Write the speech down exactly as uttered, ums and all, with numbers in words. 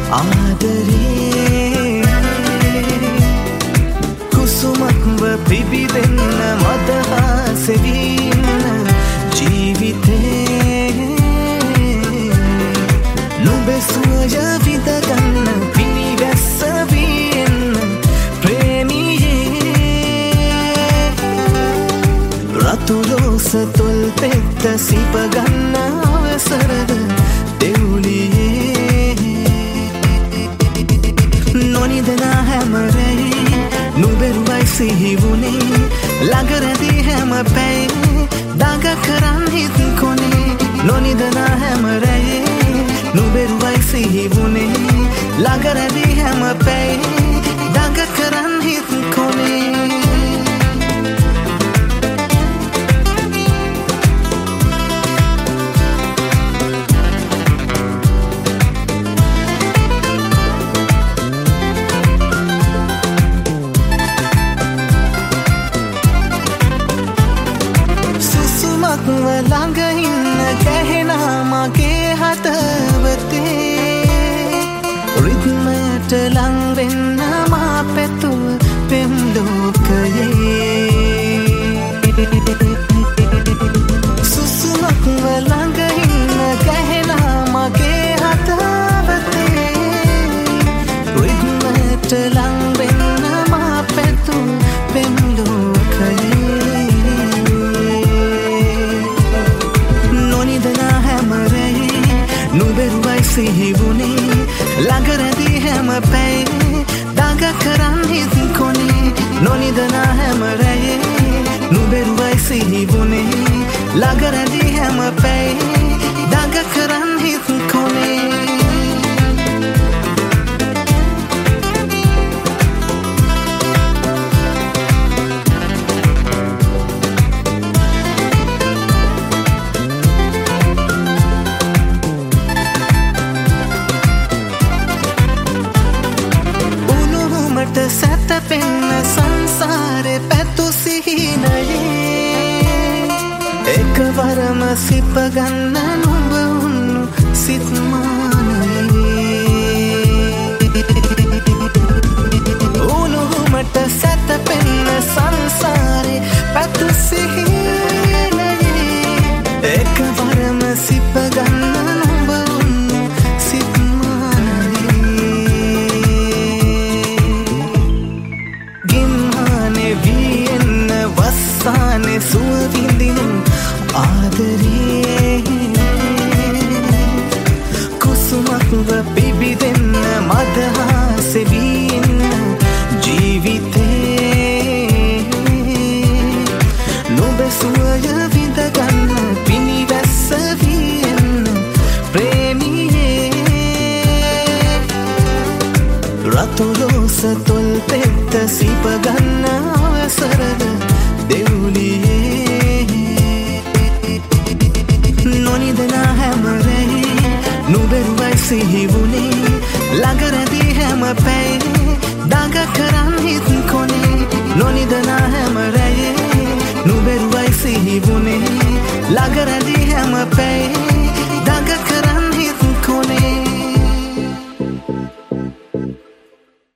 ආදරේ කුසුමක්ව පිබිදෙන්න මදහසෙවින්න ජීවිතේ නුඹේ සුවය විඳගන්න පිනිවැස්ස වීන්න ප්‍රේමියේ රතුරෝස තොල් පෙත්ත සිපගන්න අවසරද දෙවුලියේ නොනිදනා හැමරේ නුඹෙරුවයි සිහිවුනේ ළඟරදී හැම පැයේ දඟ කරන් හිත් කොනේ නොනිදනා හැමරේ නුඹෙරුවයි සිහිවුනේ ළඟරදී හැම පැයේ දඟ කරන් හිත් කොනේ ළඟ ඉන්න ගැහෙනා මගේ හදවතේ රිද්මයට ලං වෙන්න මා පැතුව පෙම් ලෝකයේ සුසුමක්ව ළඟ ඉන්න ගැහෙනා මගේ හදවතේ රිද්මයට ලං වෙන්න මා පැතුව පෙම් ලෝකයේ නුඹෙරුවයි සිහිවුනේ ළඟරදී හැම පැයේ දඟ කරන් හිත් කොනේ නොනිදනා හැම රැයේ නුඹෙරුවයි සිහිවුනේ ළඟරදී හැම පැයේ දඟ කරන් හිත් කොනේ සැතපෙන්න සංසාරේ පැතු සිහිනයේ එකවරම සිපගන්න නුඹ උන්නු සිත්මානයේ උණුහුමට සැතපෙන්න සංසාරේ පැතු සිහිනයේ